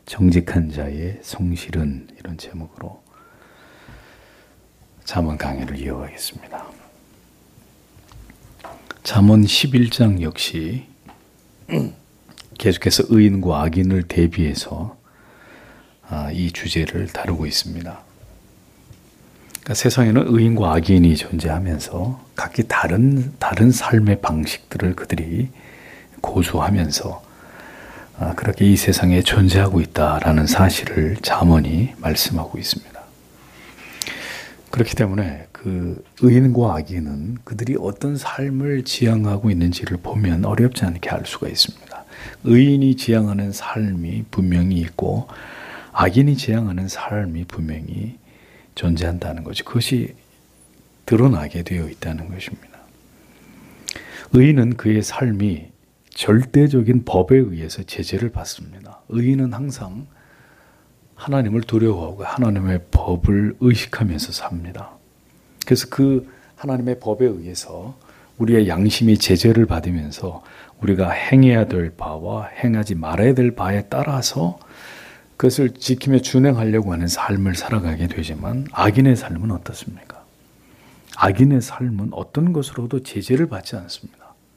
정직한 자의 성실은, 이런 제목으로 잠언 강해를 이어가겠습니다. 잠언 11장 역시 계속해서 의인과 악인을 대비해서 이 주제를 다루고 있습니다. 그러니까 세상에는 의인과 악인이 존재하면서 각기 다른 삶의 방식들을 그들이 고수하면서 그렇게 이 세상에 존재하고 있다라는 사실을 잠언이 말씀하고 있습니다. 그렇기 때문에 그 의인과 악인은 그들이 어떤 삶을 지향하고 있는지를 보면 어렵지 않게 알 수가 있습니다. 의인이 지향하는 삶이 분명히 있고 악인이 지향하는 삶이 분명히 존재한다는 거죠. 그것이 드러나게 되어 있다는 것입니다. 의인은 그의 삶이 절대적인 법에 의해서 제재를 받습니다. 의인은 항상 하나님을 두려워하고 하나님의 법을 의식하면서 삽니다. 그래서 그 하나님의 법에 의해서 우리의 양심이 제재를 받으면서 우리가 행해야 될 바와 행하지 말아야 될 바에 따라서 그것을 지키며 준행하려고 하는 삶을 살아가게 되지만 악인의 삶은 어떻습니까? 악인의 삶은 어떤 것으로도 제재를 받지 않습니다.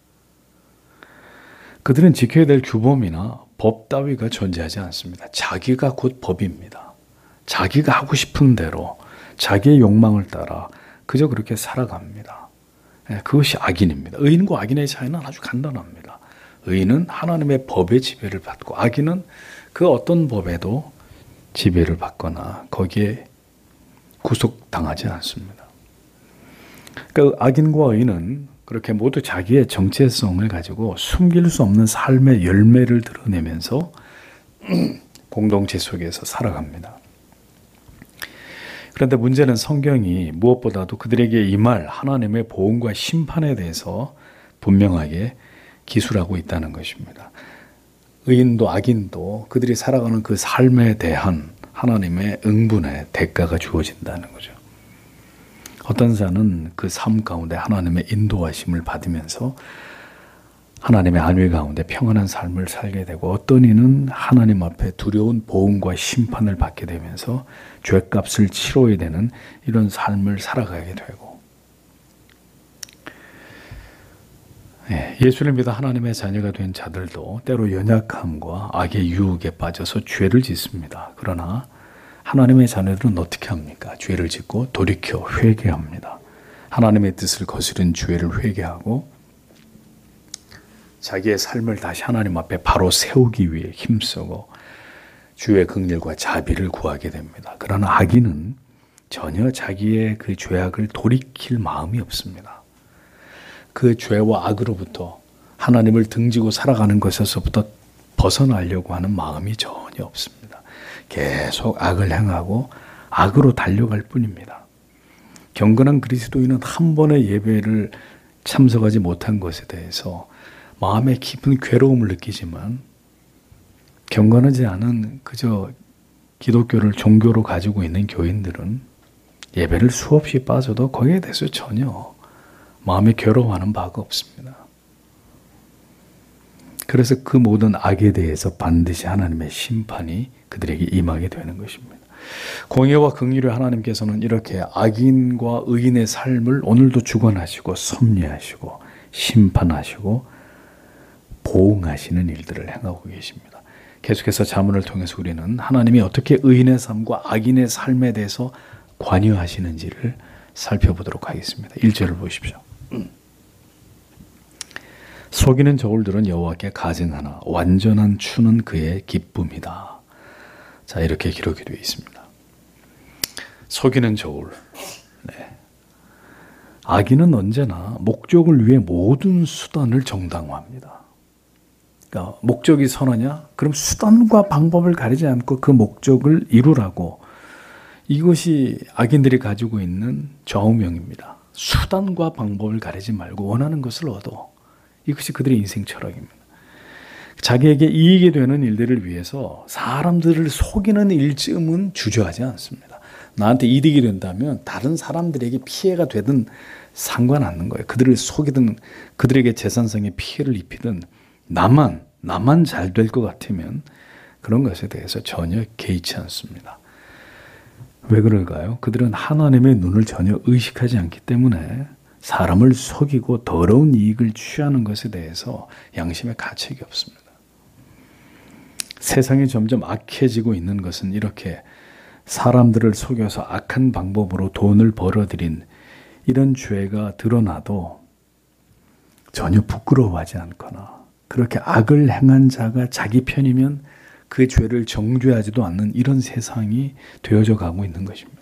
그들은 지켜야 될 규범이나 법 따위가 존재하지 않습니다. 자기가 곧 법입니다. 자기가 하고 싶은 대로 자기의 욕망을 따라 그저 그렇게 살아갑니다. 그것이 악인입니다. 의인과 악인의 차이는 아주 간단합니다. 의인은 하나님의 법의 지배를 받고 악인은 그 어떤 법에도 지배를 받거나 거기에 구속당하지 않습니다. 그러니까 악인과 의인은 그렇게 모두 자기의 정체성을 가지고 숨길 수 없는 삶의 열매를 드러내면서 공동체 속에서 살아갑니다. 그런데 문제는 성경이 무엇보다도 그들에게 임할 하나님의 보응과 심판에 대해서 분명하게 기술하고 있다는 것입니다. 의인도 악인도 그들이 살아가는 그 삶에 대한 하나님의 응분의 대가가 주어진다는 거죠. 어떤 자는 그 삶 가운데 하나님의 인도하심을 받으면서 하나님의 안위 가운데 평안한 삶을 살게 되고 어떤 이는 하나님 앞에 두려운 보응과 심판을 받게 되면서 죄값을 치러야 되는 이런 삶을 살아가게 되고 예수를 믿어 하나님의 자녀가 된 자들도 때로 연약함과 악의 유혹에 빠져서 죄를 짓습니다. 그러나 하나님의 자녀들은 어떻게 합니까? 죄를 짓고 돌이켜 회개합니다. 하나님의 뜻을 거스른 죄를 회개하고 자기의 삶을 다시 하나님 앞에 바로 세우기 위해 힘쓰고 주의 긍휼과 자비를 구하게 됩니다. 그러나 악인은 전혀 자기의 그 죄악을 돌이킬 마음이 없습니다. 그 죄와 악으로부터 하나님을 등지고 살아가는 것에서부터 벗어나려고 하는 마음이 전혀 없습니다. 계속 악을 행하고 악으로 달려갈 뿐입니다. 경건한 그리스도인은 한 번의 예배를 참석하지 못한 것에 대해서 마음에 깊은 괴로움을 느끼지만 경건하지 않은 그저 기독교를 종교로 가지고 있는 교인들은 예배를 수없이 빠져도 거기에 대해서 전혀 마음에 괴로워하는 바가 없습니다. 그래서 그 모든 악에 대해서 반드시 하나님의 심판이 그들에게 임하게 되는 것입니다. 공의와 긍휼의 하나님께서는 이렇게 악인과 의인의 삶을 오늘도 주관하시고 섭리하시고 심판하시고 보응하시는 일들을 행하고 계십니다. 계속해서 잠언을 통해서 우리는 하나님이 어떻게 의인의 삶과 악인의 삶에 대해서 관여하시는지를 살펴보도록 하겠습니다. 1절을 보십시오. 속이는 저울들은 여호와께 가증하나 완전한 추는 그의 기쁨이다. 자, 이렇게 기록이 되어 있습니다. 속이는 저울. 악인은 언제나 목적을 위해 모든 수단을 정당화합니다. 그러니까 목적이 선하냐? 그럼 수단과 방법을 가리지 않고 그 목적을 이루라고. 이것이 악인들이 가지고 있는 좌우명입니다. 수단과 방법을 가리지 말고 원하는 것을 얻어. 이것이 그들의 인생 철학입니다. 자기에게 이익이 되는 일들을 위해서 사람들을 속이는 일쯤은 주저하지 않습니다. 나한테 이득이 된다면 다른 사람들에게 피해가 되든 상관없는 거예요. 그들을 속이든 그들에게 재산상의 피해를 입히든 나만 잘 될 것 같으면 그런 것에 대해서 전혀 개의치 않습니다. 왜 그럴까요? 그들은 하나님의 눈을 전혀 의식하지 않기 때문에 사람을 속이고 더러운 이익을 취하는 것에 대해서 양심의 가책이 없습니다. 세상이 점점 악해지고 있는 것은 이렇게 사람들을 속여서 악한 방법으로 돈을 벌어들인 이런 죄가 드러나도 전혀 부끄러워하지 않거나 그렇게 악을 행한 자가 자기 편이면 그 죄를 정죄하지도 않는 이런 세상이 되어져 가고 있는 것입니다.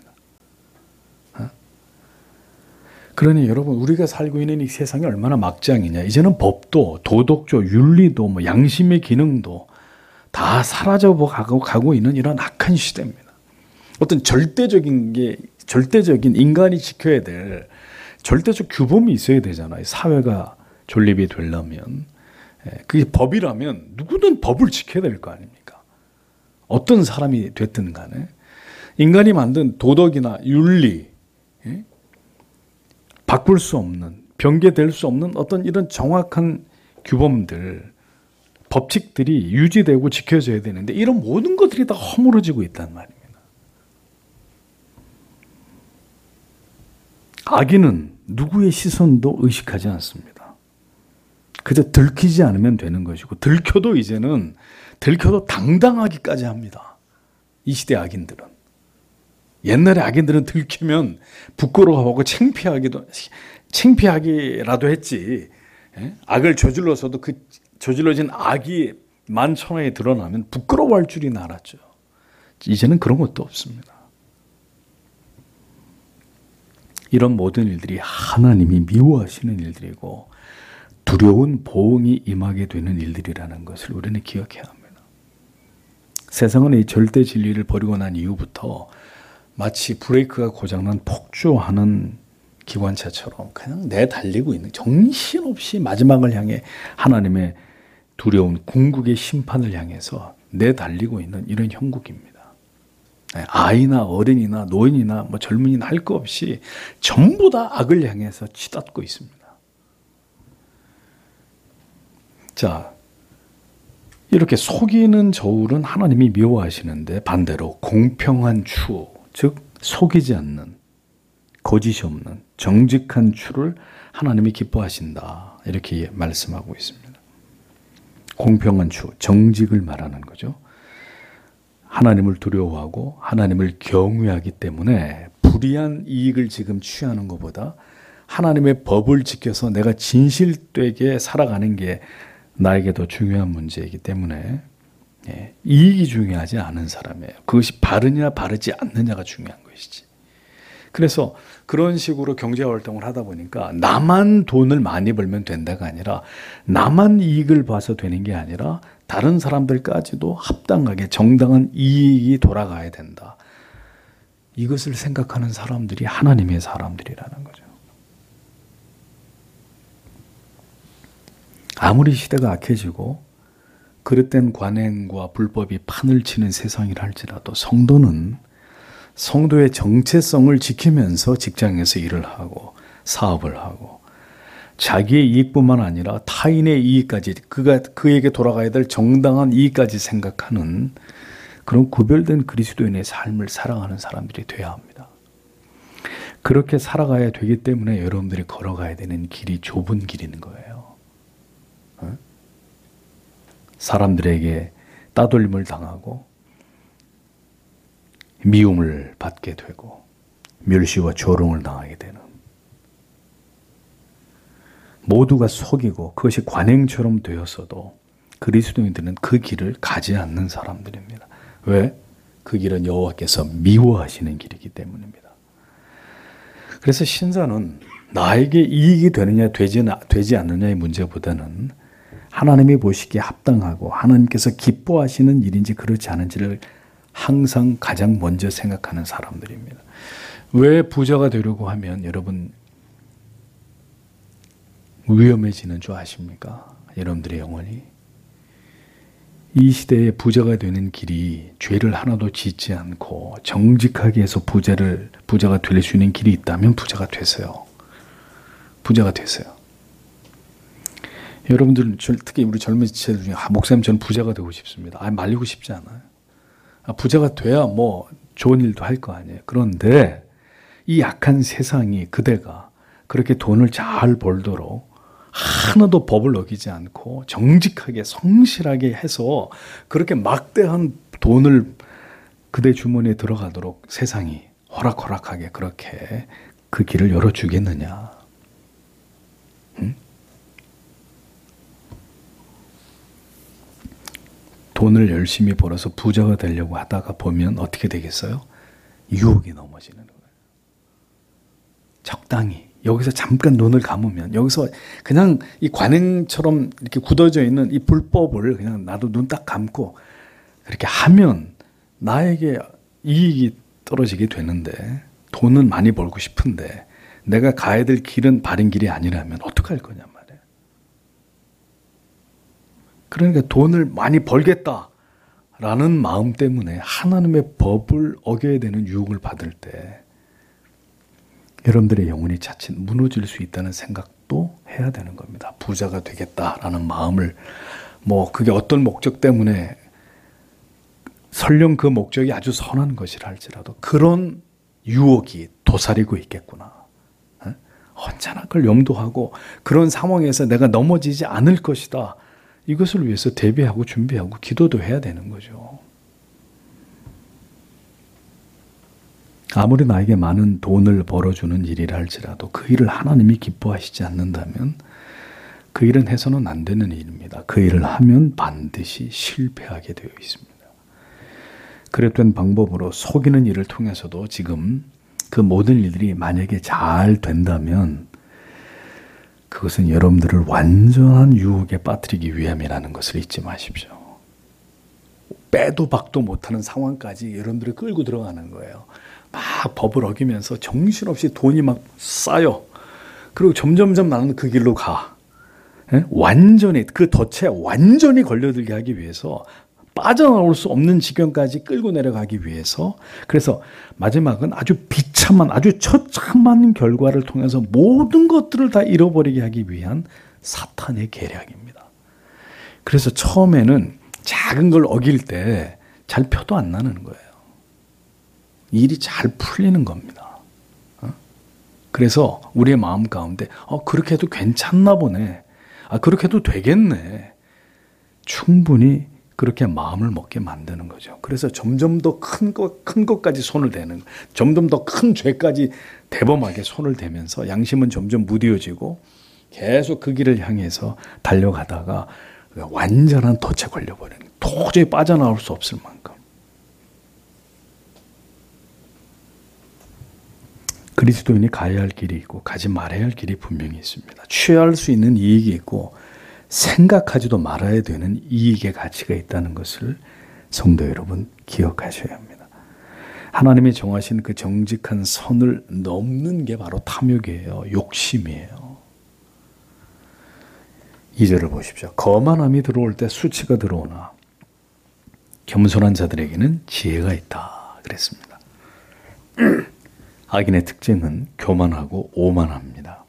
그러니 여러분, 우리가 살고 있는 이 세상이 얼마나 막장이냐. 이제는 법도 도덕조 윤리도 뭐 양심의 기능도 다 사라져 가고 있는 이런 악한 시대입니다. 어떤 절대적인 인간이 지켜야 될 절대적 규범이 있어야 되잖아요. 사회가 존립이 되려면. 그게 법이라면 누구든 법을 지켜야 될 거 아닙니까? 어떤 사람이 됐든 간에 인간이 만든 도덕이나 윤리, 바꿀 수 없는, 변개될 수 없는 어떤 이런 정확한 규범들, 법칙들이 유지되고 지켜져야 되는데 이런 모든 것들이 다 허물어지고 있단 말입니다. 악인은 누구의 시선도 의식하지 않습니다. 그저 들키지 않으면 되는 것이고 들켜도 당당하기까지 합니다. 이 시대 악인들은. 옛날에 악인들은 들키면 부끄러워하고 창피하기라도 했지. 악을 저질러서도 그 저질러진 악이 만천하에 드러나면 부끄러워할 줄이 알았죠. 이제는 그런 것도 없습니다. 이런 모든 일들이 하나님이 미워하시는 일들이고 두려운 보응이 임하게 되는 일들이라는 것을 우리는 기억해야 합니다. 세상은 이 절대 진리를 버리고 난 이후부터 마치 브레이크가 고장난 폭주하는 기관차처럼 그냥 내달리고 있는, 정신없이 마지막을 향해 하나님의 두려운 궁극의 심판을 향해서 내달리고 있는 이런 형국입니다. 아이나 어린이나 노인이나 뭐 젊은이나 할 거 없이 전부 다 악을 향해서 치닫고 있습니다. 자, 이렇게 속이는 저울은 하나님이 미워하시는데 반대로 공평한 추, 즉 속이지 않는, 거짓이 없는 정직한 추를 하나님이 기뻐하신다. 이렇게 말씀하고 있습니다. 공평한 추, 정직을 말하는 거죠. 하나님을 두려워하고 하나님을 경외하기 때문에 불이한 이익을 지금 취하는 것보다 하나님의 법을 지켜서 내가 진실되게 살아가는 게 나에게 더 중요한 문제이기 때문에 이익이 중요하지 않은 사람이에요. 그것이 바르냐 바르지 않느냐가 중요한 것이지. 그래서 그런 식으로 경제활동을 하다 보니까 나만 돈을 많이 벌면 된다가 아니라 나만 이익을 봐서 되는 게 아니라 다른 사람들까지도 합당하게 정당한 이익이 돌아가야 된다. 이것을 생각하는 사람들이 하나님의 사람들이라는 거죠. 아무리 시대가 악해지고 그릇된 관행과 불법이 판을 치는 세상이라 할지라도 성도는 성도의 정체성을 지키면서 직장에서 일을 하고 사업을 하고 자기의 이익뿐만 아니라 타인의 이익까지, 그에게 돌아가야 될 정당한 이익까지 생각하는 그런 구별된 그리스도인의 삶을 살아가는 사람들이 되어야 합니다. 그렇게 살아가야 되기 때문에 여러분들이 걸어가야 되는 길이 좁은 길인 거예요. 사람들에게 따돌림을 당하고 미움을 받게 되고 멸시와 조롱을 당하게 되는, 모두가 속이고 그것이 관행처럼 되었어도 그리스도인들은 그 길을 가지 않는 사람들입니다. 왜? 그 길은 여호와께서 미워하시는 길이기 때문입니다. 그래서 신자는 나에게 이익이 되느냐 되지 않느냐의 문제보다는 하나님이 보시기에 합당하고 하나님께서 기뻐하시는 일인지 그렇지 않은지를 항상 가장 먼저 생각하는 사람들입니다. 왜 부자가 되려고 하면 여러분 위험해지는 줄 아십니까? 여러분들의 영혼이. 이 시대에 부자가 되는 길이 죄를 하나도 짓지 않고 정직하게 해서 부자가 될 수 있는 길이 있다면 부자가 되세요. 부자가 되세요. 여러분들 특히 우리 젊은 지체들 중에 목사님 저는 부자가 되고 싶습니다. 말리고 싶지 않아요. 부자가 돼야 뭐 좋은 일도 할 거 아니에요. 그런데 이 약한 세상이 그대가 그렇게 돈을 잘 벌도록 하나도 법을 어기지 않고 정직하게 성실하게 해서 그렇게 막대한 돈을 그대 주머니에 들어가도록 세상이 호락호락하게 그렇게 그 길을 열어주겠느냐. 응? 돈을 열심히 벌어서 부자가 되려고 하다가 보면 어떻게 되겠어요? 유혹이 넘어지는 거예요. 적당히 여기서 잠깐 눈을 감으면 여기서 그냥 이 관행처럼 이렇게 굳어져 있는 이 불법을 그냥 나도 눈 딱 감고 그렇게 하면 나에게 이익이 떨어지게 되는데 돈은 많이 벌고 싶은데 내가 가야 될 길은 바른 길이 아니라면 어떡할 거냐 말이에요. 그러니까 돈을 많이 벌겠다라는 마음 때문에 하나님의 법을 어겨야 되는 유혹을 받을 때 여러분들의 영혼이 자칫 무너질 수 있다는 생각도 해야 되는 겁니다. 부자가 되겠다라는 마음을 그게 어떤 목적 때문에 설령 그 목적이 아주 선한 것이라 할지라도 그런 유혹이 도사리고 있겠구나. 언제나 그걸 염두하고 그런 상황에서 내가 넘어지지 않을 것이다. 이것을 위해서 대비하고 준비하고 기도도 해야 되는 거죠. 아무리 나에게 많은 돈을 벌어주는 일이라 할지라도 그 일을 하나님이 기뻐하시지 않는다면 그 일은 해서는 안 되는 일입니다. 그 일을 하면 반드시 실패하게 되어 있습니다. 그랬던 방법으로 속이는 일을 통해서도 지금 그 모든 일들이 만약에 잘 된다면 그것은 여러분들을 완전한 유혹에 빠뜨리기 위함이라는 것을 잊지 마십시오. 빼도 박도 못하는 상황까지 여러분들을 끌고 들어가는 거예요. 막 법을 어기면서 정신없이 돈이 막 쌓여. 그리고 점점점 나는 그 길로 가. 완전히 그 덫에 완전히 걸려들게 하기 위해서 빠져나올 수 없는 지경까지 끌고 내려가기 위해서 그래서 마지막은 아주 비참한 아주 처참한 결과를 통해서 모든 것들을 다 잃어버리게 하기 위한 사탄의 계략입니다. 그래서 처음에는 작은 걸 어길 때 잘 표도 안 나는 거예요. 일이 잘 풀리는 겁니다. 그래서 우리의 마음 가운데 그렇게 해도 괜찮나 보네. 그렇게 해도 되겠네. 충분히 그렇게 마음을 먹게 만드는 거죠. 그래서 점점 더 큰 것까지 손을 대는 거예요. 점점 더 큰 죄까지 대범하게 손을 대면서 양심은 점점 무뎌지고 계속 그 길을 향해서 달려가다가 완전한 덫에 걸려버리는 거예요. 도저히 빠져나올 수 없을 만큼. 그리스도인이 가야 할 길이 있고 가지 말아야 할 길이 분명히 있습니다. 취할 수 있는 이익이 있고 생각하지도 말아야 되는 이익의 가치가 있다는 것을 성도 여러분 기억하셔야 합니다. 하나님이 정하신 그 정직한 선을 넘는 게 바로 탐욕이에요. 욕심이에요. 2절을 보십시오. 거만함이 들어올 때 수치가 들어오나 겸손한 자들에게는 지혜가 있다 그랬습니다. 악인의 특징은 교만하고 오만합니다.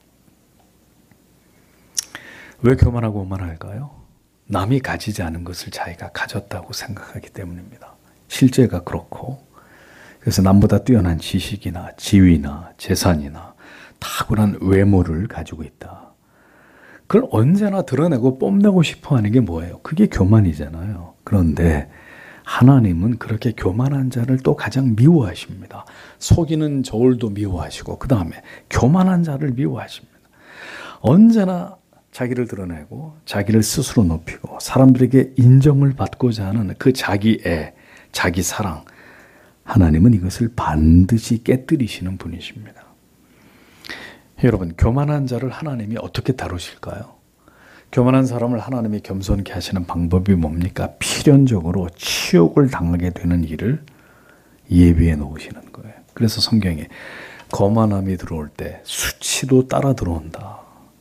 왜 교만하고 오만할까요? 남이 가지지 않은 것을 자기가 가졌다고 생각하기 때문입니다. 실제가 그렇고 그래서 남보다 뛰어난 지식이나 지위나 재산이나 탁월한 외모를 가지고 있다. 그걸 언제나 드러내고 뽐내고 싶어하는 게 뭐예요? 그게 교만이잖아요. 그런데 하나님은 그렇게 교만한 자를 또 가장 미워하십니다. 속이는 저울도 미워하시고 그 다음에 교만한 자를 미워하십니다. 언제나 자기를 드러내고 자기를 스스로 높이고 사람들에게 인정을 받고자 하는 그 자기애, 자기 사랑, 하나님은 이것을 반드시 깨뜨리시는 분이십니다. 여러분, 교만한 자를 하나님이 어떻게 다루실까요? 교만한 사람을 하나님이 겸손케 하시는 방법이 뭡니까? 필연적으로 치욕을 당하게 되는 일을 예비해 놓으시는 거예요. 그래서 성경에 거만함이 들어올 때 수치도 따라 들어온다.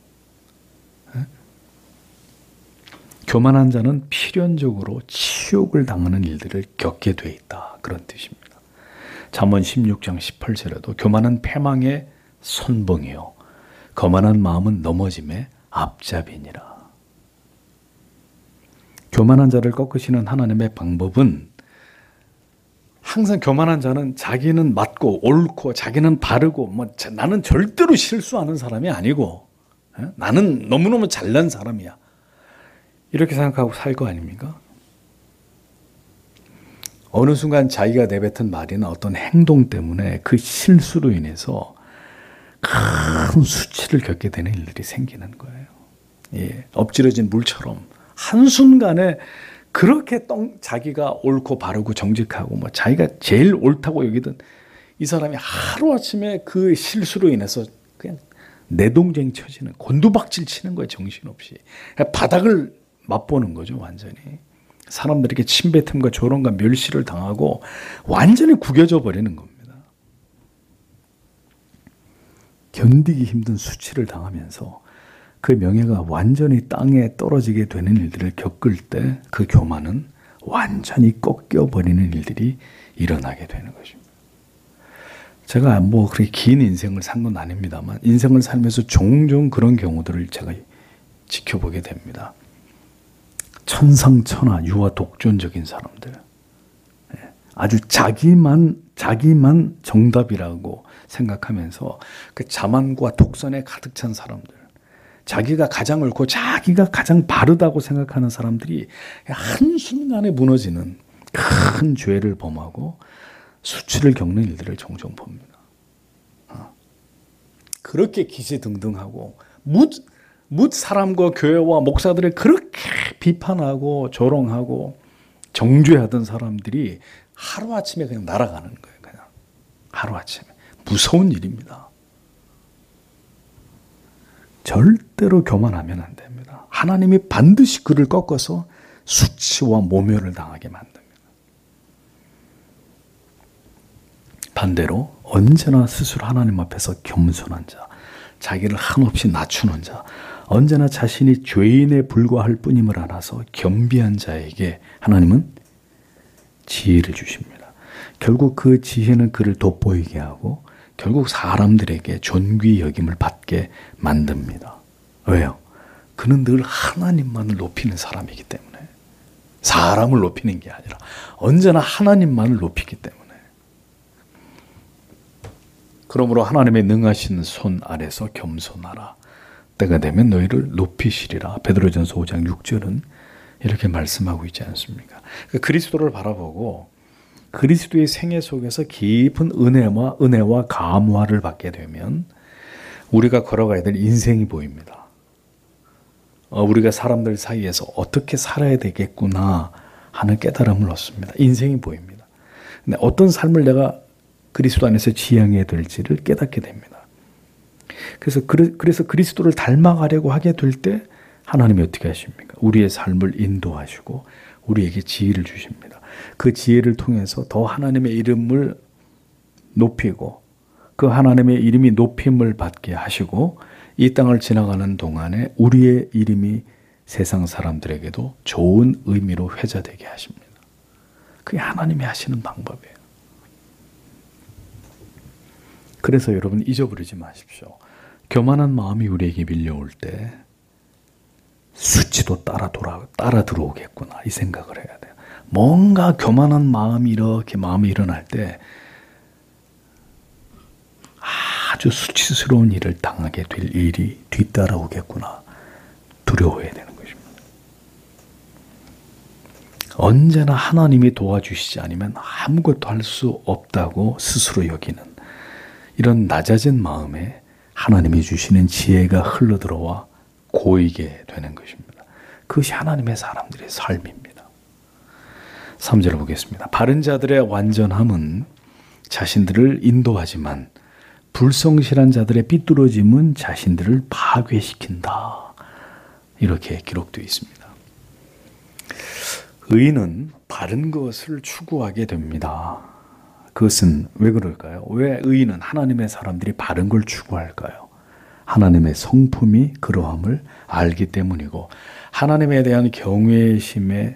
교만한 자는 필연적으로 치욕을 당하는 일들을 겪게 돼 있다. 그런 뜻입니다. 잠언 16장 18절에도 교만은 패망의 선봉이요 거만한 마음은 넘어짐의 앞잡이니라. 교만한 자를 꺾으시는 하나님의 방법은 항상 교만한 자는 자기는 맞고 옳고 자기는 바르고 나는 절대로 실수하는 사람이 아니고 나는 너무너무 잘난 사람이야. 이렇게 생각하고 살 거 아닙니까? 어느 순간 자기가 내뱉은 말이나 어떤 행동 때문에 그 실수로 인해서 큰 수치를 겪게 되는 일들이 생기는 거예요. 예, 엎질러진 물처럼 한순간에 그렇게 자기가 옳고 바르고 정직하고 자기가 제일 옳다고 여기던 이 사람이 하루아침에 그 실수로 인해서 그냥 내동댕 쳐지는, 곤두박질 치는 거예요. 정신없이. 바닥을 맛보는 거죠. 완전히. 사람들에게 침뱉음과 조롱과 멸시를 당하고 완전히 구겨져 버리는 겁니다. 견디기 힘든 수치를 당하면서 그 명예가 완전히 땅에 떨어지게 되는 일들을 겪을 때 그 교만은 완전히 꺾여버리는 일들이 일어나게 되는 것입니다. 제가 그렇게 긴 인생을 산 건 아닙니다만 인생을 살면서 종종 그런 경우들을 제가 지켜보게 됩니다. 천상천하 유아 독존적인 사람들, 아주 자기만 정답이라고 생각하면서 그 자만과 독선에 가득 찬 사람들, 자기가 가장 옳고 자기가 가장 바르다고 생각하는 사람들이 한순간에 무너지는 큰 죄를 범하고 수치를 겪는 일들을 종종 봅니다. 그렇게 기세등등하고 뭇 사람과 교회와 목사들을 그렇게 비판하고 조롱하고 정죄하던 사람들이 하루아침에 그냥 날아가는 거예요. 그냥 하루아침에. 무서운 일입니다. 절대로 교만하면 안 됩니다. 하나님이 반드시 그를 꺾어서 수치와 모멸을 당하게 만듭니다. 반대로 언제나 스스로 하나님 앞에서 겸손한 자, 자기를 한없이 낮추는 자, 언제나 자신이 죄인에 불과할 뿐임을 알아서 겸비한 자에게 하나님은 지혜를 주십니다. 결국 그 지혜는 그를 돋보이게 하고 결국 사람들에게 존귀 여김을 받게 만듭니다. 왜요? 그는 늘 하나님만을 높이는 사람이기 때문에. 사람을 높이는 게 아니라 언제나 하나님만을 높이기 때문에. 그러므로 하나님의 능하신 손 아래서 겸손하라. 때가 되면 너희를 높이시리라. 베드로전서 5장 6절은 이렇게 말씀하고 있지 않습니까? 그리스도를 바라보고 그리스도의 생애 속에서 깊은 은혜와 감화를 받게 되면 우리가 걸어가야 될 인생이 보입니다. 우리가 사람들 사이에서 어떻게 살아야 되겠구나 하는 깨달음을 얻습니다. 인생이 보입니다. 근데 어떤 삶을 내가 그리스도 안에서 지향해야 될지를 깨닫게 됩니다. 그래서 그리스도를 닮아가려고 하게 될 때 하나님이 어떻게 하십니까? 우리의 삶을 인도하시고 우리에게 지혜를 주십니다. 그 지혜를 통해서 더 하나님의 이름을 높이고 그 하나님의 이름이 높임을 받게 하시고 이 땅을 지나가는 동안에 우리의 이름이 세상 사람들에게도 좋은 의미로 회자되게 하십니다. 그게 하나님이 하시는 방법이에요. 그래서 여러분 잊어버리지 마십시오. 교만한 마음이 우리에게 밀려올 때 수치도 따라 들어오겠구나 이 생각을 해야 돼요. 뭔가 교만한 마음이 이렇게 마음이 일어날 때 아주 수치스러운 일을 당하게 될 일이 뒤따라오겠구나 두려워해야 되는 것입니다. 언제나 하나님이 도와주시지 않으면 아무것도 할 수 없다고 스스로 여기는 이런 낮아진 마음에 하나님이 주시는 지혜가 흘러들어와 고이게 되는 것입니다. 그것이 하나님의 사람들의 삶입니다. 3절을 보겠습니다. 바른 자들의 완전함은 자신들을 인도하지만 불성실한 자들의 삐뚤어짐은 자신들을 파괴시킨다. 이렇게 기록되어 있습니다. 의인은 바른 것을 추구하게 됩니다. 그것은 왜 그럴까요? 왜 의인은 하나님의 사람들이 바른 걸 추구할까요? 하나님의 성품이 그러함을 알기 때문이고 하나님에 대한 경외심이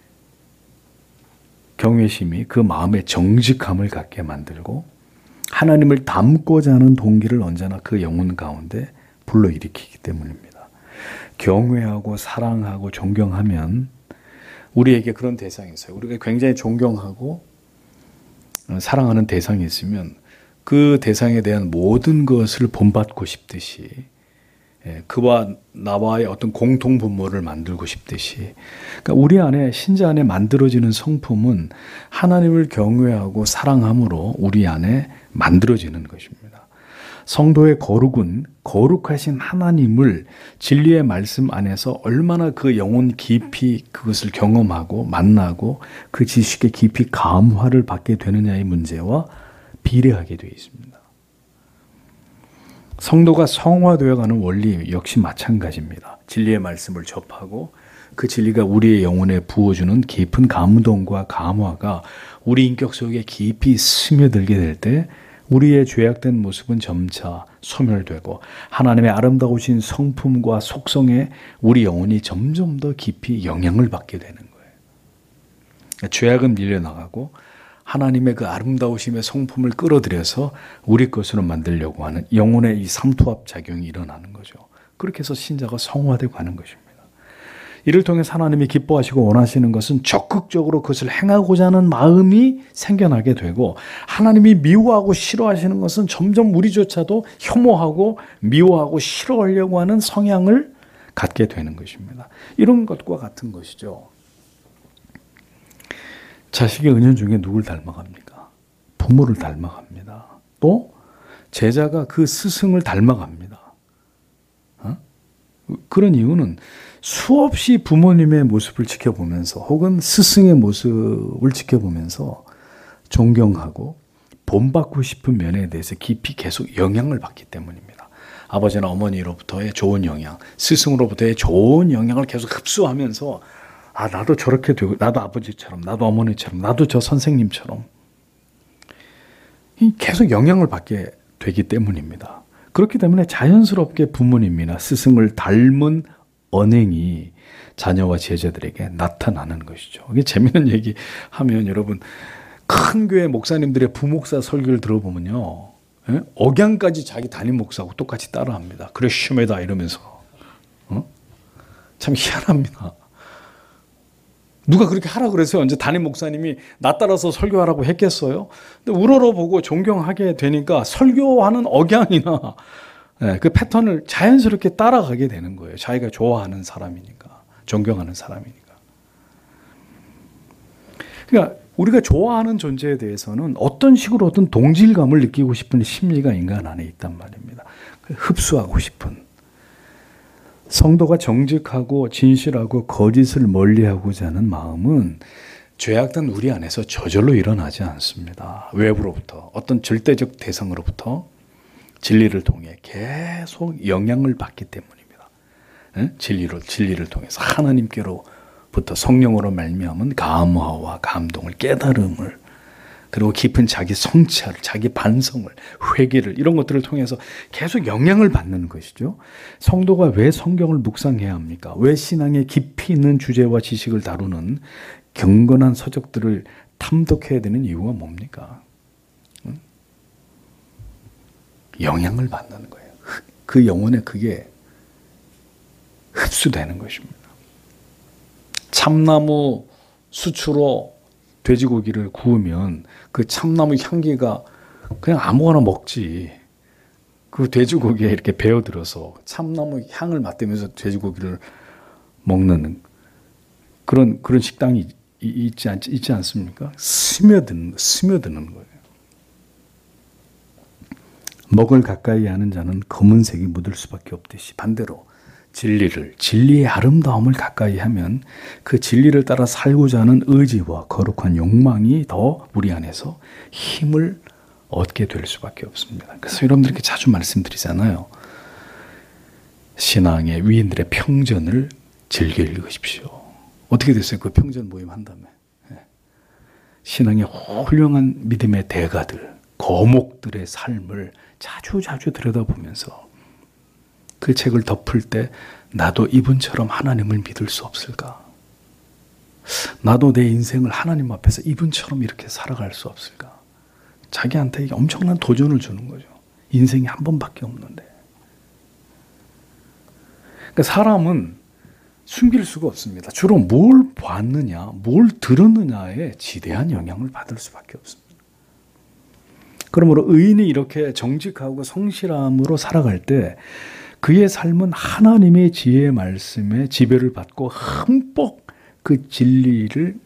그 마음의 정직함을 갖게 만들고 하나님을 닮고자 하는 동기를 언제나 그 영혼 가운데 불러일으키기 때문입니다. 경외하고 사랑하고 존경하면 우리에게 그런 대상이 있어요. 우리가 굉장히 존경하고 사랑하는 대상이 있으면 그 대상에 대한 모든 것을 본받고 싶듯이 그와 나와의 어떤 공통 분모를 만들고 싶듯이 그러니까 우리 안에 신자 안에 만들어지는 성품은 하나님을 경외하고 사랑함으로 우리 안에 만들어지는 것입니다. 성도의 거룩은 거룩하신 하나님을 진리의 말씀 안에서 얼마나 그 영혼 깊이 그것을 경험하고 만나고 그 지식에 깊이 감화를 받게 되느냐의 문제와 비례하게 되어 있습니다. 성도가 성화되어 가는 원리 역시 마찬가지입니다. 진리의 말씀을 접하고 그 진리가 우리의 영혼에 부어주는 깊은 감동과 감화가 우리 인격 속에 깊이 스며들게 될 때 우리의 죄악된 모습은 점차 소멸되고 하나님의 아름다우신 성품과 속성에 우리 영혼이 점점 더 깊이 영향을 받게 되는 거예요. 그러니까 죄악은 밀려나가고 하나님의 그 아름다우심의 성품을 끌어들여서 우리 것으로 만들려고 하는 영혼의 이 삼투압 작용이 일어나는 거죠. 그렇게 해서 신자가 성화되고 가는 것입니다. 이를 통해 하나님이 기뻐하시고 원하시는 것은 적극적으로 그것을 행하고자 하는 마음이 생겨나게 되고 하나님이 미워하고 싫어하시는 것은 점점 우리조차도 혐오하고 미워하고 싫어하려고 하는 성향을 갖게 되는 것입니다. 이런 것과 같은 것이죠. 자식의 은연중에 누굴 닮아갑니까? 부모를 닮아갑니다. 또 제자가 그 스승을 닮아갑니다. 그런 이유는 수없이 부모님의 모습을 지켜보면서 혹은 스승의 모습을 지켜보면서 존경하고 본받고 싶은 면에 대해서 깊이 계속 영향을 받기 때문입니다. 아버지나 어머니로부터의 좋은 영향, 스승으로부터의 좋은 영향을 계속 흡수하면서 아, 나도 저렇게 되고, 나도 아버지처럼, 나도 어머니처럼, 나도 저 선생님처럼 계속 영향을 받게 되기 때문입니다. 그렇기 때문에 자연스럽게 부모님이나 스승을 닮은 언행이 자녀와 제자들에게 나타나는 것이죠. 이게 재미있는 얘기 하면 여러분, 큰 교회 목사님들의 부목사 설교를 들어보면요. 억양까지 자기 담임 목사하고 똑같이 따라합니다. 그래, 슈메다 이러면서. 참 희한합니다. 누가 그렇게 하라 그래서요? 언제 담임 목사님이 나 따라서 설교하라고 했겠어요? 근데 우러러보고 존경하게 되니까 설교하는 억양이나 그 패턴을 자연스럽게 따라가게 되는 거예요. 자기가 좋아하는 사람이니까, 존경하는 사람이니까. 그러니까 우리가 좋아하는 존재에 대해서는 어떤 식으로든 동질감을 느끼고 싶은 심리가 인간 안에 있단 말입니다. 흡수하고 싶은. 성도가 정직하고 진실하고 거짓을 멀리하고자 하는 마음은 죄악된 우리 안에서 저절로 일어나지 않습니다. 외부로부터 어떤 절대적 대상으로부터 진리를 통해 계속 영향을 받기 때문입니다. 진리를 통해서 하나님께로부터 성령으로 말미암은 감화와 감동을, 깨달음을, 그리고 깊은 자기 성찰, 자기 반성을, 회개를 이런 것들을 통해서 계속 영향을 받는 것이죠. 성도가 왜 성경을 묵상해야 합니까? 왜 신앙에 깊이 있는 주제와 지식을 다루는 경건한 서적들을 탐독해야 되는 이유가 뭡니까? 영향을 받는 거예요. 그 영혼에 그게 흡수되는 것입니다. 참나무 수추로 돼지고기를 구우면 그 참나무 향기가 그냥 아무거나 먹지. 그 돼지고기에 이렇게 배어들어서 참나무 향을 맡으면서 돼지고기를 먹는 그런 식당이 있지 않습니까? 스며드는 거예요. 먹을 가까이 하는 자는 검은색이 묻을 수밖에 없듯이 반대로 진리의 아름다움을 가까이 하면 그 진리를 따라 살고자 하는 의지와 거룩한 욕망이 더 우리 안에서 힘을 얻게 될 수밖에 없습니다. 그래서 여러분들께 자주 말씀드리잖아요. 신앙의 위인들의 평전을 즐겨 읽으십시오. 어떻게 됐어요? 그 평전 모임 한 다음에. 신앙의 훌륭한 믿음의 대가들, 거목들의 삶을 자주 들여다보면서 그 책을 덮을 때 나도 이분처럼 하나님을 믿을 수 없을까? 나도 내 인생을 하나님 앞에서 이분처럼 이렇게 살아갈 수 없을까? 자기한테 엄청난 도전을 주는 거죠. 인생이 한 번밖에 없는데. 그러니까 사람은 숨길 수가 없습니다. 주로 뭘 봤느냐, 뭘 들었느냐에 지대한 영향을 받을 수밖에 없습니다. 그러므로 의인이 이렇게 정직하고 성실함으로 살아갈 때 그의 삶은 하나님의 지혜의 말씀에 지배를 받고 흠뻑 그 진리를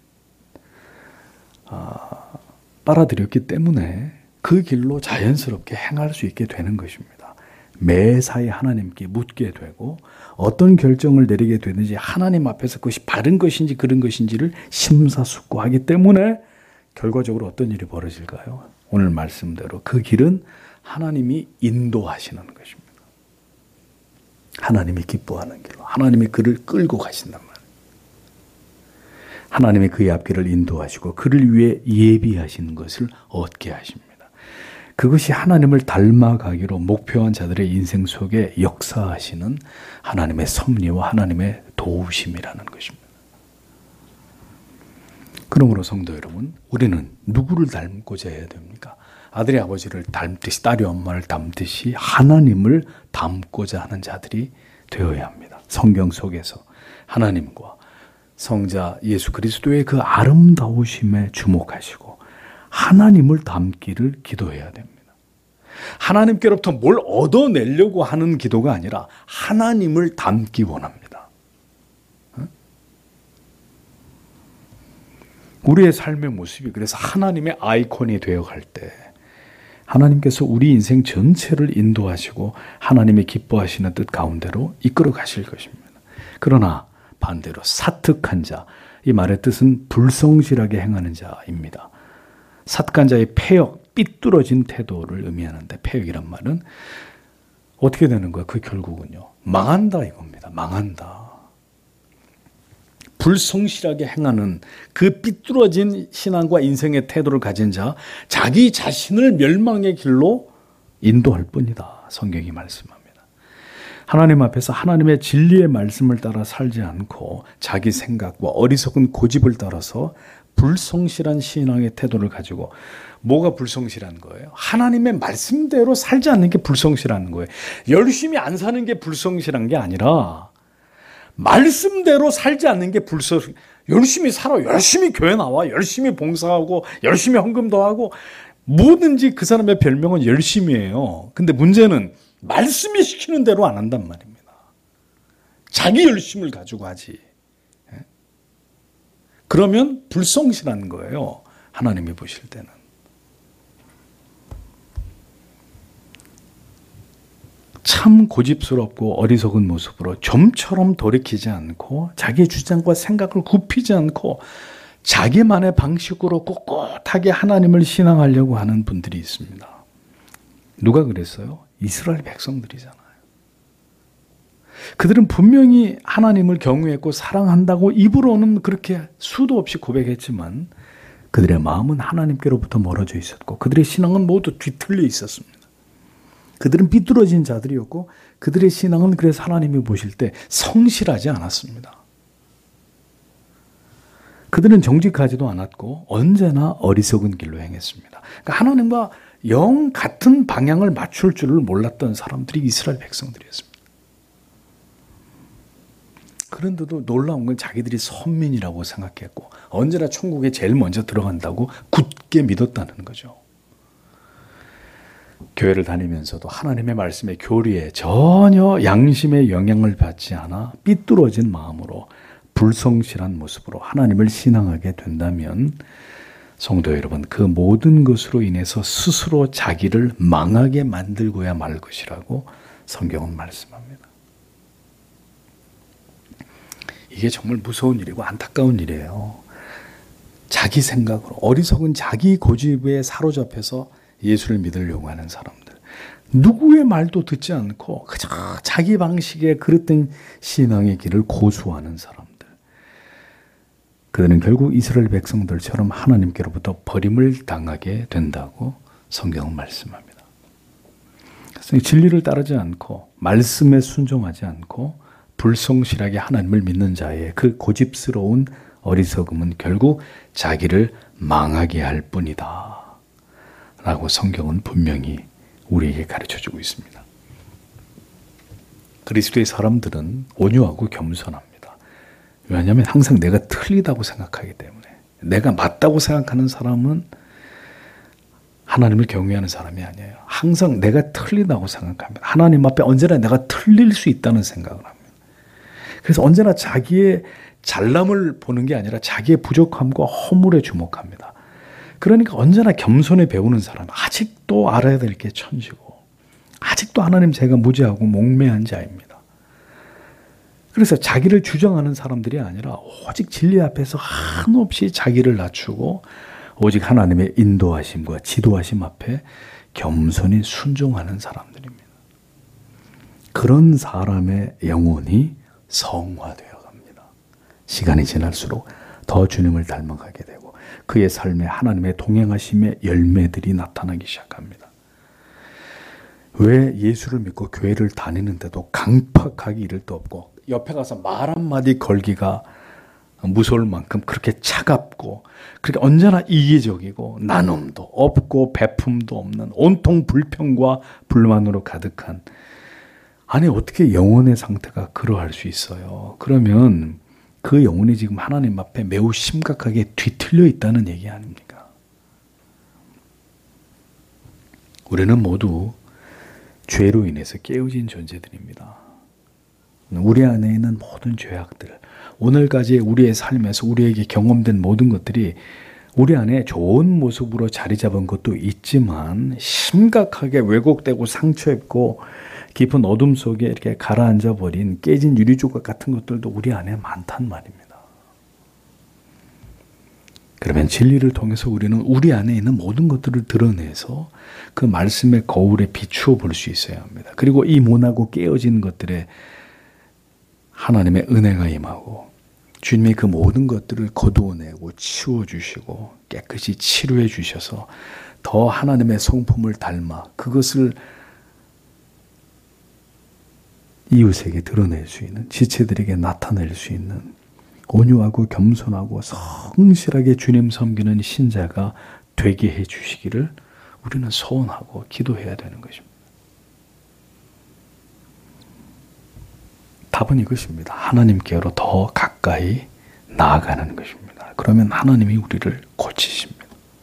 빨아들였기 때문에 그 길로 자연스럽게 행할 수 있게 되는 것입니다. 매사에 하나님께 묻게 되고 어떤 결정을 내리게 되든지 하나님 앞에서 그것이 바른 것인지 그른 것인지를 심사숙고하기 때문에 결과적으로 어떤 일이 벌어질까요? 오늘 말씀대로 그 길은 하나님이 인도하시는 것입니다. 하나님이 기뻐하는 길로 하나님이 그를 끌고 가신단 말이에요. 하나님이 그의 앞길을 인도하시고 그를 위해 예비하신 것을 얻게 하십니다. 그것이 하나님을 닮아가기로 목표한 자들의 인생 속에 역사하시는 하나님의 섭리와 하나님의 도우심이라는 것입니다. 그러므로 성도 여러분, 우리는 누구를 닮고자 해야 됩니까? 아들이 아버지를 닮듯이 딸이 엄마를 닮듯이 하나님을 닮고자 하는 자들이 되어야 합니다. 성경 속에서 하나님과 성자 예수 그리스도의 그 아름다우심에 주목하시고 하나님을 닮기를 기도해야 됩니다. 하나님께로부터 뭘 얻어내려고 하는 기도가 아니라 하나님을 닮기 원합니다. 우리의 삶의 모습이 그래서 하나님의 아이콘이 되어갈 때 하나님께서 우리 인생 전체를 인도하시고 하나님의 기뻐하시는 뜻 가운데로 이끌어 가실 것입니다. 그러나 반대로 사특한 자, 이 말의 뜻은 불성실하게 행하는 자입니다. 사특한 자의 패역, 삐뚤어진 태도를 의미하는데 패역이란 말은 어떻게 되는 거야? 그 결국은요. 망한다 이겁니다. 망한다. 불성실하게 행하는 그 삐뚤어진 신앙과 인생의 태도를 가진 자, 자기 자신을 멸망의 길로 인도할 뿐이다. 성경이 말씀합니다. 하나님 앞에서 하나님의 진리의 말씀을 따라 살지 않고 자기 생각과 어리석은 고집을 따라서 불성실한 신앙의 태도를 가지고 뭐가 불성실한 거예요? 하나님의 말씀대로 살지 않는 게 불성실한 거예요. 열심히 안 사는 게 불성실한 게 아니라 말씀대로 살지 않는 게 열심히 살아, 열심히 교회 나와, 열심히 봉사하고, 열심히 헌금도 하고, 뭐든지 그 사람의 별명은 열심히예요. 근데 문제는 말씀이 시키는 대로 안 한단 말입니다. 자기 열심을 가지고 하지. 그러면 불성실한 거예요. 하나님이 보실 때는. 참 고집스럽고 어리석은 모습으로 좀처럼 돌이키지 않고 자기 주장과 생각을 굽히지 않고 자기만의 방식으로 꼿꼿하게 하나님을 신앙하려고 하는 분들이 있습니다. 누가 그랬어요? 이스라엘 백성들이잖아요. 그들은 분명히 하나님을 경외했고 사랑한다고 입으로는 그렇게 수도 없이 고백했지만 그들의 마음은 하나님께로부터 멀어져 있었고 그들의 신앙은 모두 뒤틀려 있었습니다. 그들은 삐뚤어진 자들이었고 그들의 신앙은 그래서 하나님이 보실 때 성실하지 않았습니다. 그들은 정직하지도 않았고 언제나 어리석은 길로 행했습니다. 그러니까 하나님과 영 같은 방향을 맞출 줄을 몰랐던 사람들이 이스라엘 백성들이었습니다. 그런데도 놀라운 건 자기들이 선민이라고 생각했고 언제나 천국에 제일 먼저 들어간다고 굳게 믿었다는 거죠. 교회를 다니면서도 하나님의 말씀의 교리에 전혀 양심의 영향을 받지 않아 삐뚤어진 마음으로 불성실한 모습으로 하나님을 신앙하게 된다면 성도 여러분, 그 모든 것으로 인해서 스스로 자기를 망하게 만들고야 말 것이라고 성경은 말씀합니다. 이게 정말 무서운 일이고 안타까운 일이에요. 자기 생각으로 어리석은 자기 고집에 사로잡혀서 예수를 믿으려고 하는 사람들. 누구의 말도 듣지 않고 그저 자기 방식의 그릇된 신앙의 길을 고수하는 사람들. 그들은 결국 이스라엘 백성들처럼 하나님께로부터 버림을 당하게 된다고 성경은 말씀합니다. 그래서 진리를 따르지 않고 말씀에 순종하지 않고 불성실하게 하나님을 믿는 자의 그 고집스러운 어리석음은 결국 자기를 망하게 할 뿐이다. 라고 성경은 분명히 우리에게 가르쳐주고 있습니다. 그리스도의 사람들은 온유하고 겸손합니다. 왜냐하면 항상 내가 틀리다고 생각하기 때문에. 내가 맞다고 생각하는 사람은 하나님을 경외하는 사람이 아니에요. 항상 내가 틀리다고 생각합니다. 하나님 앞에 언제나 내가 틀릴 수 있다는 생각을 합니다. 그래서 언제나 자기의 잘남을 보는 게 아니라 자기의 부족함과 허물에 주목합니다. 그러니까 언제나 겸손히 배우는 사람은 아직도 알아야 될 게 천지고 아직도 하나님 제가 무지하고 목매한 자입니다. 그래서 자기를 주장하는 사람들이 아니라 오직 진리 앞에서 한없이 자기를 낮추고 오직 하나님의 인도하심과 지도하심 앞에 겸손히 순종하는 사람들입니다. 그런 사람의 영혼이 성화되어 갑니다. 시간이 지날수록 더 주님을 닮아가게 되고 그의 삶에 하나님의 동행하심의 열매들이 나타나기 시작합니다. 왜 예수를 믿고 교회를 다니는데도 강팍하기 이를 데 없고 옆에 가서 말 한마디 걸기가 무서울 만큼 그렇게 차갑고 그렇게 언제나 이기적이고 나눔도 없고 베품도 없는 온통 불평과 불만으로 가득한 아니 어떻게 영혼의 상태가 그러할 수 있어요? 그러면 그 영혼이 지금 하나님 앞에 매우 심각하게 뒤틀려 있다는 얘기 아닙니까? 우리는 모두 죄로 인해서 깨어진 존재들입니다. 우리 안에 있는 모든 죄악들, 오늘까지 우리의 삶에서 우리에게 경험된 모든 것들이 우리 안에 좋은 모습으로 자리 잡은 것도 있지만 심각하게 왜곡되고 상처 입고 깊은 어둠 속에 이렇게 가라앉아 버린 깨진 유리조각 같은 것들도 우리 안에 많단 말입니다. 그러면 진리를 통해서 우리는 우리 안에 있는 모든 것들을 드러내서 그 말씀의 거울에 비추어 볼 수 있어야 합니다. 그리고 이 모나고 깨어진 것들에 하나님의 은혜가 임하고 주님이 그 모든 것들을 거두어내고 치워주시고 깨끗이 치료해 주셔서 더 하나님의 성품을 닮아 그것을 이웃에게 드러낼 수 있는, 지체들에게 나타낼 수 있는 온유하고 겸손하고 성실하게 주님 섬기는 신자가 되게 해 주시기를 우리는 소원하고 기도해야 되는 것입니다. 답은 이것입니다. 하나님께로 더 가까이 나아가는 것입니다. 그러면 하나님이 우리를 고치십니다.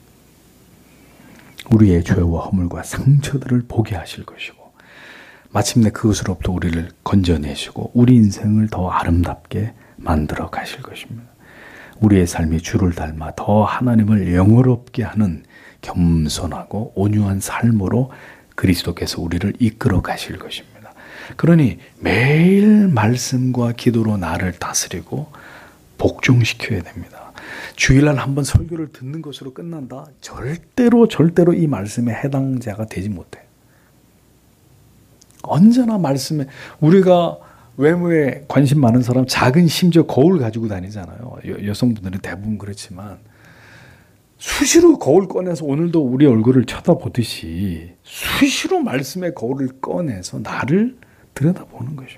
우리의 죄와 허물과 상처들을 보게 하실 것이고 마침내 그것으로부터 우리를 건져내시고 우리 인생을 더 아름답게 만들어 가실 것입니다. 우리의 삶이 주를 닮아 더 하나님을 영화롭게 하는 겸손하고 온유한 삶으로 그리스도께서 우리를 이끌어 가실 것입니다. 그러니 매일 말씀과 기도로 나를 다스리고 복종시켜야 됩니다. 주일날 한번 설교를 듣는 것으로 끝난다? 절대로 이 말씀에 해당자가 되지 못해. 언제나 말씀에 우리가 외모에 관심 많은 사람 작은 심지어 거울 가지고 다니잖아요. 여성분들은 대부분 그렇지만 수시로 거울 꺼내서 오늘도 우리 얼굴을 쳐다보듯이 수시로 말씀의 거울을 꺼내서 나를 들여다보는 것입니다.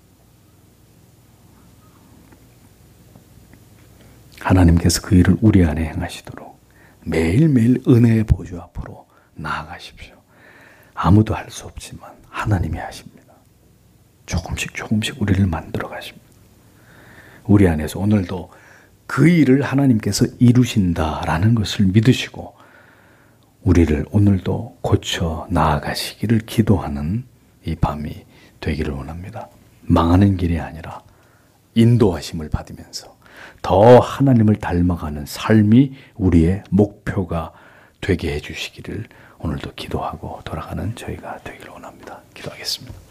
하나님께서 그 일을 우리 안에 행하시도록 매일매일 은혜의 보좌 앞으로 나아가십시오. 아무도 할 수 없지만 하나님이 하십니다. 조금씩 우리를 만들어 가십니다. 우리 안에서 오늘도 그 일을 하나님께서 이루신다라는 것을 믿으시고 우리를 오늘도 고쳐 나아가시기를 기도하는 이 밤이 되기를 원합니다. 망하는 길이 아니라 인도하심을 받으면서 더 하나님을 닮아가는 삶이 우리의 목표가 되게 해주시기를 오늘도 기도하고 돌아가는 저희가 되기를 원합니다. 기도하겠습니다.